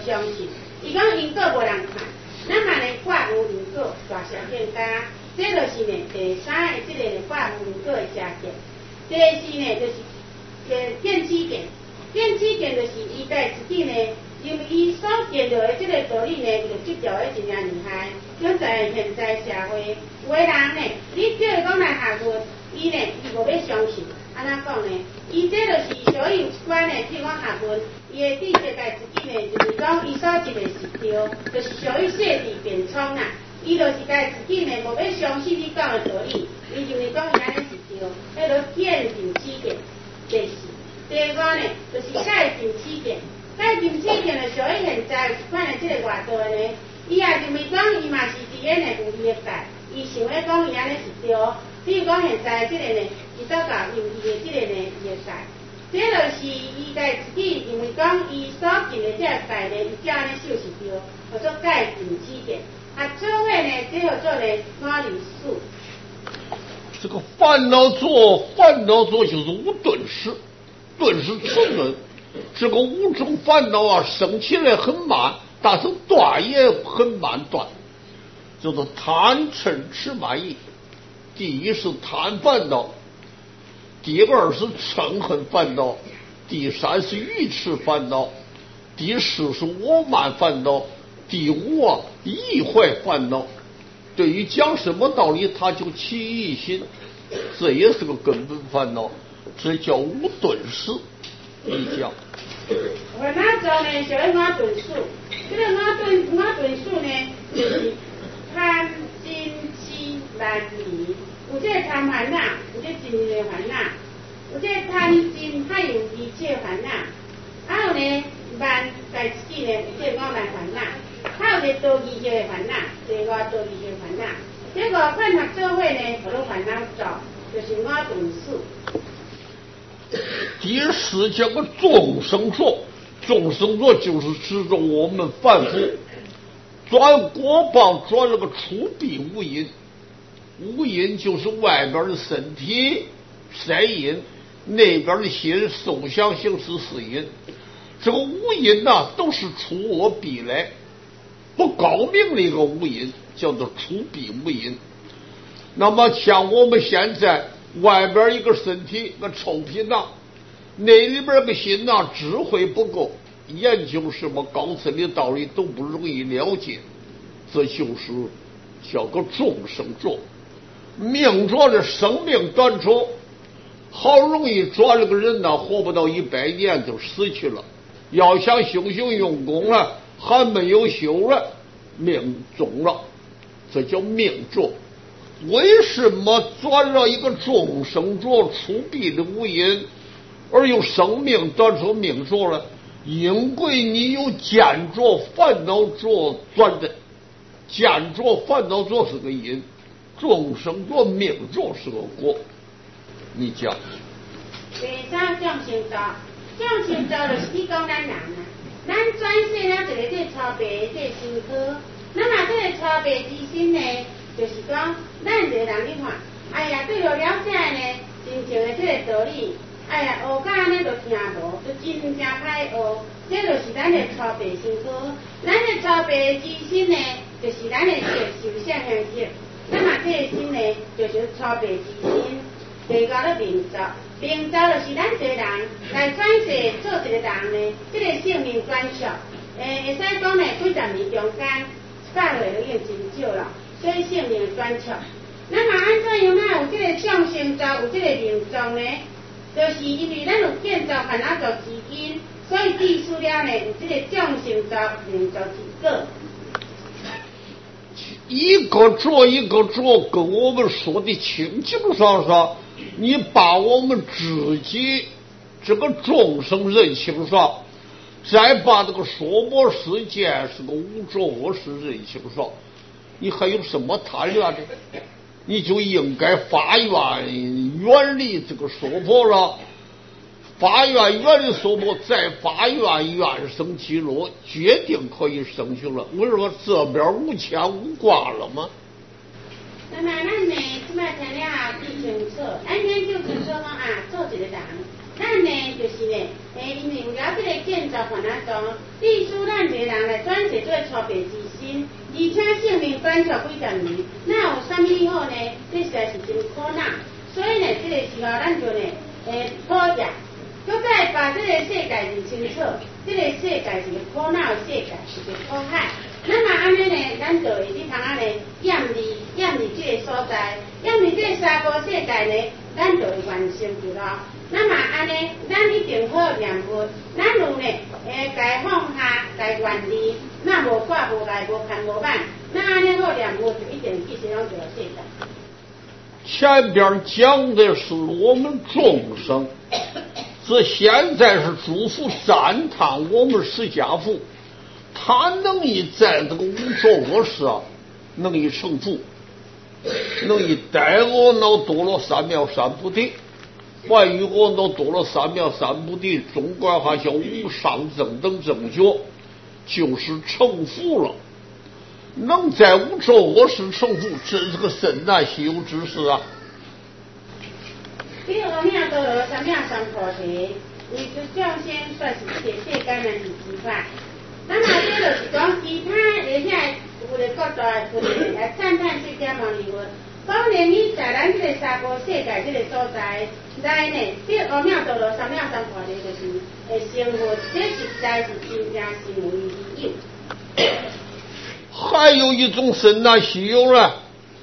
相信。伊讲因果无人看，咱嘛呢挂无因果，大小见家，这就是呢第三个即个呢挂无因果的邪见。第四呢就是见机见，见机见就是伊家自己呢。因为伊所见到的这个道理呢，就执着的真正厉害。像在现在社会，有的人呢，你叫伊讲来下课，伊呢，伊无要相信。安怎讲呢？伊这就是属于有一关呢，譬如讲下课，伊的知识家自己呢，就是讲伊所认为是对，就是属于设置变冲啦。伊就是家自己呢，无要相信你讲的道理，伊认为讲伊安尼是对，迄落见证起见。第四，第五呢，就是盖证起见。在近期见的属于现在有一款的这个外道呢，伊也认为讲伊嘛是伫个呢有伊的界，伊想要讲伊安尼是对，比如讲现在这个呢，伊所教有伊的这个呢伊的界，这就是伊家自己认为讲伊所见的这个界呢，伊这安尼修是对，叫做界近期见。啊，做伙呢，这叫做呢安理数。 这个烦恼座就是无顿时，顿时沉沦。这个五种烦恼啊，升起来很慢，但是断也很慢断，就是贪嗔痴慢疑。第一是贪烦恼，第二是嗔恨烦恼，第三是愚痴烦恼，第四是我慢烦恼，第五啊疑坏烦恼。对于讲什么道理，他就起疑心，这也是个根本烦恼，这叫无顿时。你讲， 我那种呢，属于我顿数。这个我顿数呢，就是贪、嗔、痴、慢、疑。有这个贪烦恼，有这真理的烦恼，有这贪嗔还有疑切烦恼，还有呢慢在自己呢有这我慢烦恼，还有这多疑切的烦恼，这我多疑切的烦恼。这个混合做伙呢，好多烦恼做，就是我顿数。 第四叫个众生座，众生座就是指着我们凡夫转果报转了个出必无因，无因就是外边的身体三因，内边的心受想行识四因。这个无因呐，都是出我必来，不高明的一个无因，叫做出必无因。那么像我们现在外边一个身体个臭皮囊，内里边个心呐，智慧不够，研究什么高深的道理都不容易了解，这就是叫个众生座。命着的生命短促，好容易转了个人呐，活不到100年就死去了。要想修用功了，还没有修了，命中了，这叫命着。为什么转了一个众生着出必的无因，而又生命短促命着了？因为你有见着烦恼着转的，见着烦恼着是个因，众生着命着是个果。你讲第三众生道，众生道就是你讲咱人啊，咱转世了一个这超别这身躯，那么这个超别之心呢，就是讲咱一个人去看，哎呀，对了了解呢，真正的这个道理，哎呀，学到安尼就听无，就真正歹学，这就是咱的超别身躯，咱的超别之心呢，就是咱的受想行识，那么这个心呢，就是超别之心。第五个明照，明照就是咱一个人来转世做一个人呢，这个性命短促，会使讲呢几十年中间100岁就已经真少了，所以性命短促。那么安怎样有这个众生照，有这个明照呢？就是因为咱有见照烦恼做之因，所以记述了呢有这个众生照、明照之果。 一个着一个着，跟我们说的清清爽爽。你把我们自己这个众生认清爽，再把这个说魔世界是个无着我是认清爽，你还有什么贪恋的？你就应该发愿远离这个娑婆了，发愿远离娑婆，再发愿愿生极乐，决定可以生去了。我说这边无牵无挂了吗？ 那么咱呢，即摆听了记清楚，咱研究清楚讲啊，做一个人， 咱呢就是呢，因为为了这个建造犯难中，必须咱一个人来转写做储备之心，而且性命短少几十年，那有啥物好呢？这实在是真苦恼。所以呢，这个时候咱就呢，讨厌，搁再把这个世界认清楚，这个世界是个苦恼的世界，是个苦海。那么安尼呢，咱就会去通啊呢，厌离这个所在，厌离这个沙漠世界呢，咱就会完成去咯。那么安尼，咱一定好念佛，咱有呢，该放下，该远离，那无挂无赖无看无慢，那安尼好念佛就一定继续往这个世界。 前边讲的是我们众生，这现在是诸佛赞叹我们释迦佛，他能以在这个无作恶事啊，能以成佛，能以带我脑多了三藐三菩提，还与我脑多了三藐三菩提，总管还叫无上正等正觉，就是成佛了。能在无作恶事成佛，真是个甚难稀有之事啊！ 这个阿弥陀罗三藐三菩提，你就众生说是这个世间人是之法。那么这就是讲其他而且有个国度的菩提来赞叹释迦牟尼佛，讲连你在咱这个娑婆世界这个所在内呢，这个阿弥陀罗三藐三菩提就是会成佛，这实在是真正是无稀有。 还有一种甚难稀有呢，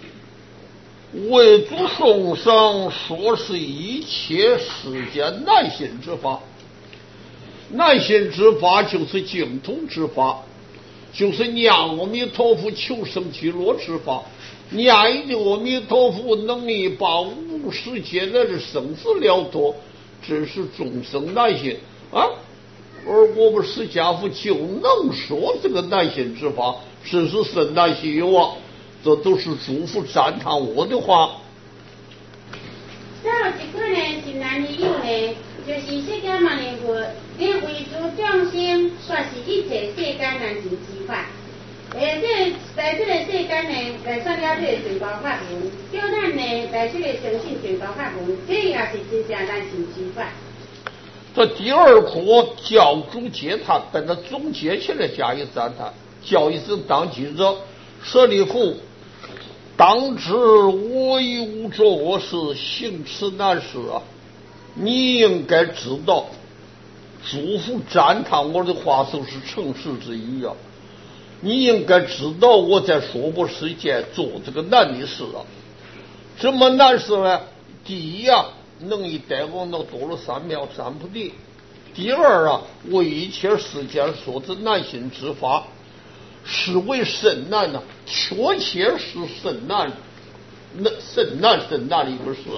为诸众生说是一切世间难信之法。难信之法就是净土之法，就是念阿弥陀佛求生极乐之法。念一阿弥陀佛能力把无世间的生死了脱，只是众生难信啊。而我们释迦佛就能说这个难信之法，真是甚难稀有啊！这都是诸佛赞叹我的话。 再有一个呢，是难稀有呢，就是释迦牟尼佛，因为诸众生说是一切世间难行之法。在这个世间呢，来说了这个全道法门，叫咱呢来这个相信全道法门，这也是真正难行之法。 这第二课教主结谈，把它总结起来加以赞叹。教一声当记者，舍利弗，当知我已无作恶事，行此难事啊！你应该知道，诸佛赞叹我的话都是诚实之语啊！你应该知道我在娑婆世界做这个难的事啊！什么难事呢？第一啊，能以带我那多了三藐三菩提；第二啊，为一切世间说之难信之法，是为甚难呐，确切是甚难，甚难的一个事。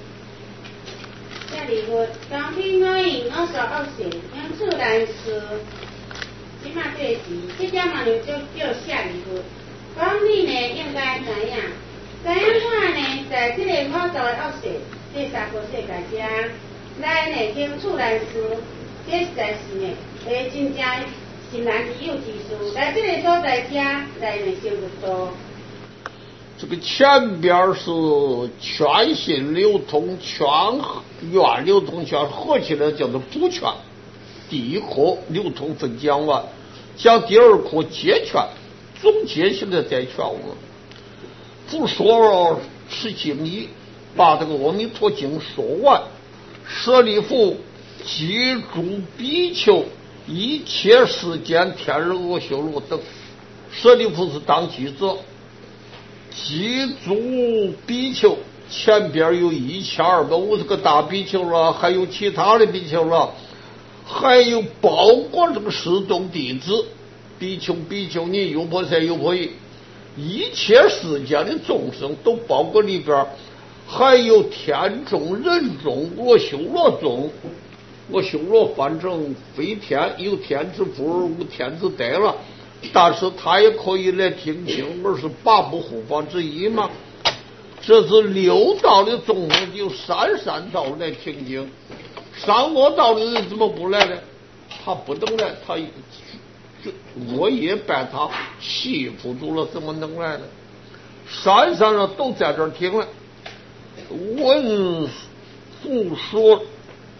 舍利弗，当天我应我所恶事，因此难事。即马这个时，释迦牟尼就叫舍利弗，讲你呢应该知影我呢，在这个我做的恶事，这娑婆世界中来呢行处难事，这实在是呢，真正是难稀有之事。来这个所在家来呢行不多。 这个前边是劝信流通、劝愿流通、劝合起来叫做补劝。第一课流通分讲完，讲第二课结劝，总结起来再劝我们。不说持经义，把这个阿弥陀经说完，舍利弗记住比丘一切世间天人阿修罗等，舍利弗是当记者，记住比丘前边有1250个大比丘了，还有其他的比丘了，还有包括这个释众弟子比丘、比丘尼、优婆塞、优婆夷，一切世间的众生都包括里边，还有天众、人众、阿修罗众。阿修罗反正非天，有天之福无天之德了，但是他也可以来听经，而是八部护法之一嘛。这是六道的众生有三道来听经，三恶道的人怎么不来呢？他不能来，他我也拜他欺负住了，怎么能来呢？山上都在这儿听了，闻佛说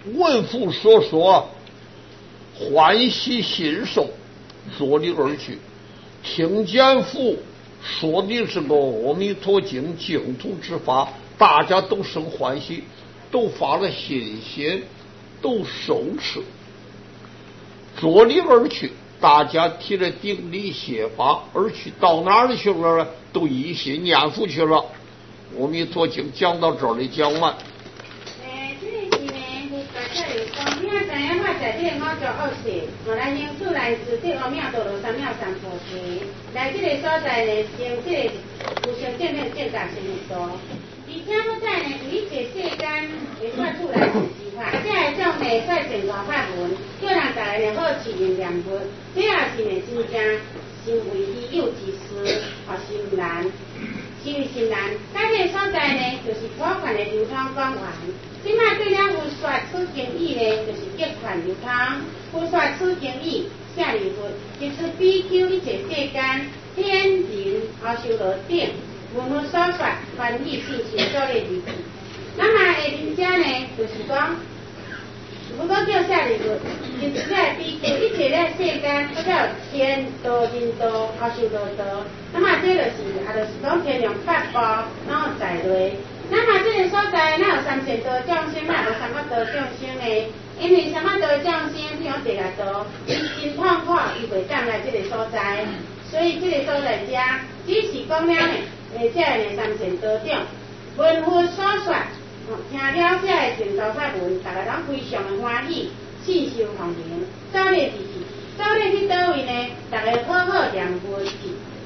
问父所说，欢喜信受，坐立而去。听见父说的这个阿弥陀经净土之法，大家都生欢喜，都发了信心，都受持，坐立而去。大家提着顶礼谢法而去，到哪儿去了呢？都一心念佛去了。阿弥陀经讲到这里讲完。 这个是呢，大家有讲，你要知影我在这个五浊恶世，我来因此来自这阿弥陀罗三藐三菩提，来这个所在呢，用这个无上正等正觉成道。而且我在呢，一切世间会发出来是法，这个种呢，在正法法门，叫人大家呢好持念念佛，这也是呢真正心为已有之事，心难。心难，在这个所在呢，就是普遍的流通讲完。即卖对了有说此经义呢，就是结款流通。有说此经义，下里佛，就是比丘一切世间天人阿修罗等，文文所说翻译信息做的例子。那么下面者呢，就是讲。如果叫下里佛，就是在比丘一切咧世间，或者天道、人道、阿修罗道，那么这就是讲天龙八部，然后在内。那么这个所在，哪有三善道众生，哪有三恶道众生呢？因为三恶道众生，譬如地狱道，伊真痛苦，伊袂当来这个所在，所以这个所在者，只是讲了呢，这个三善道众，文佛所说。听了这个正道法文，大家拢非常的欢喜，信受奉行。走咧就是走咧去倒位呢？大家好好念佛去，